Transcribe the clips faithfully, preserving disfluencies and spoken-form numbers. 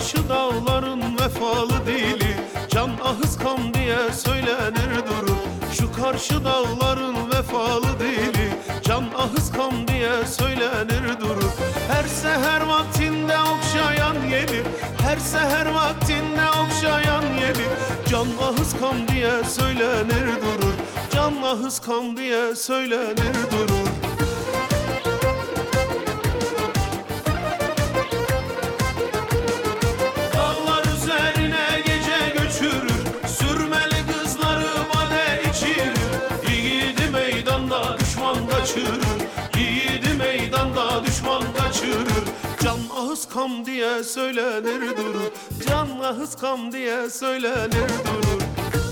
karşı dağların vefalı dili, can ahız kam diye söylenir durur. Şu karşı dağların vefalı dili, can ahız kam diye söylenir durur. Her seher vaktinde okşayan yeli, her seher vaktinde okşayan yeli, can ahız kam diye söylenir durur. Can ahız kam diye söylenir durur. Dağlar üzerine gece göçürür, sürmeli kızları bade içirir. Yiğidi meydanda düşman kaçırır, yiğidi meydanda düşman kaçırır. Can ahız kam diye söylenir durur, can ahız kam diye söylenir durur.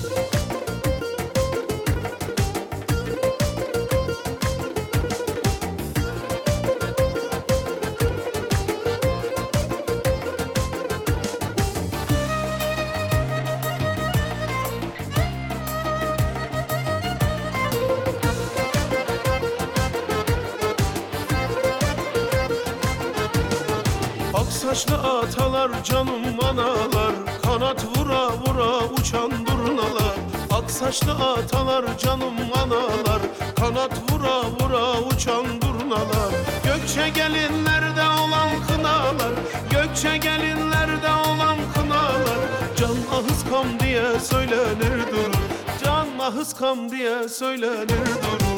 Aksaçlı atalar canım analar, kanat vura vura uçan durnalar. Aksaçlı atalar canım analar, kanat vura vura uçan durnalar. Gökçe gelinlerde olan kınalar, Gökçe gelinlerde olan kınalar. Can ahız kam diye söylenir durur, can ahız kam diye söylenir durur.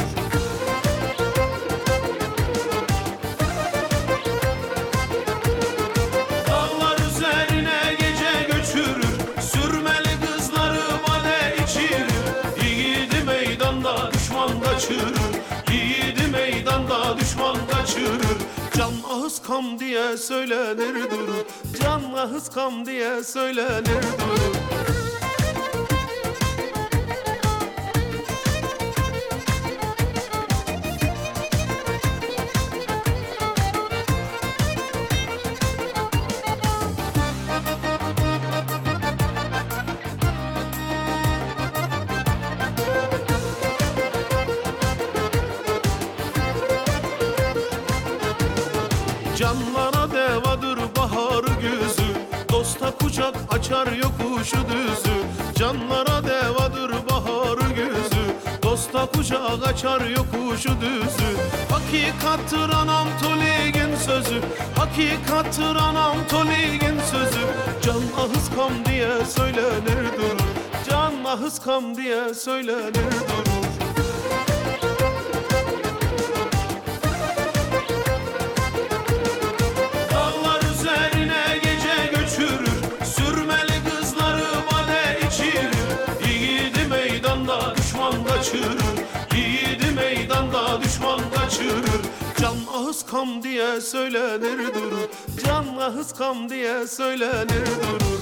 Yiğidi meydanda düşman kaçırır. Can ahız kam diye söylenir durur, can ahız kam diye söylenir durur. Canlara devadır baharı gözü, dosta kucak açar yokuşu düzü. Canlara devadır baharı gözü, dosta kucak açar yokuşu düzü. Hakikattır anam Toligin sözü, hakikattır anam Toligin sözü. Can ahız kam diye söylenir durur, can ahız kam diye söylenir durur. Yiğidi meydanda düşman kaçırır. Can ahız kam diye söylenir durur, can ahız kam diye söylenir durur.